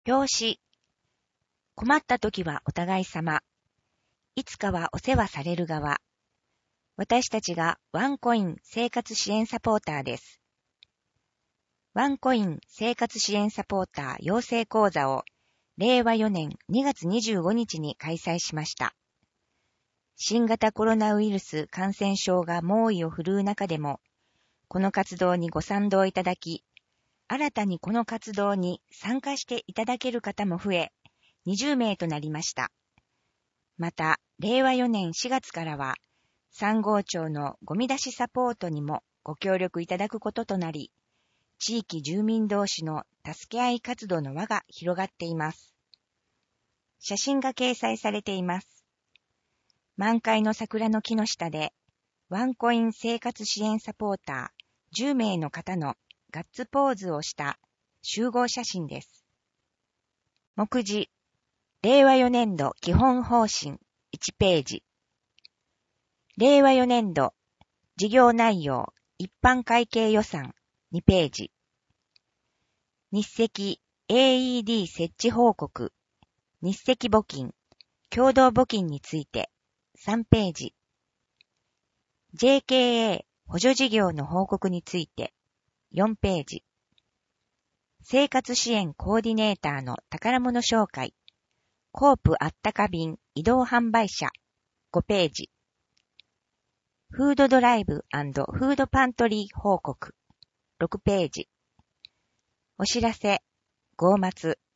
表紙。困った時はお互い様。いつかはお世話される側。私たちがワンコイン生活支援サポーターです。ワンコイン生活支援サポーター養成講座を令和4年2月25日に開催しました。新型コロナウイルス感染症が猛威を振るう中でも、この活動にご賛同いただき、新たにこの活動に参加していただける方も増え、20名となりました。また、令和4年4月からは、三郷町のゴミ出しサポートにもご協力いただくこととなり、地域住民同士の助け合い活動の輪が広がっています。写真が掲載されています。満開の桜の木の下で、ワンコイン生活支援サポーター10名の方のガッツポーズをした集合写真です。目次、令和4年度基本方針1ページ。令和4年度事業内容一般会計予算2ページ。日赤 AED 設置報告、日赤募金、共同募金について3ページ。JKA 補助事業の報告について4ページ。生活支援コーディネーターの宝物紹介、コープあったか便移動販売車5ページ。フードドライブ&フードパントリー報告6ページ。お知らせ、号末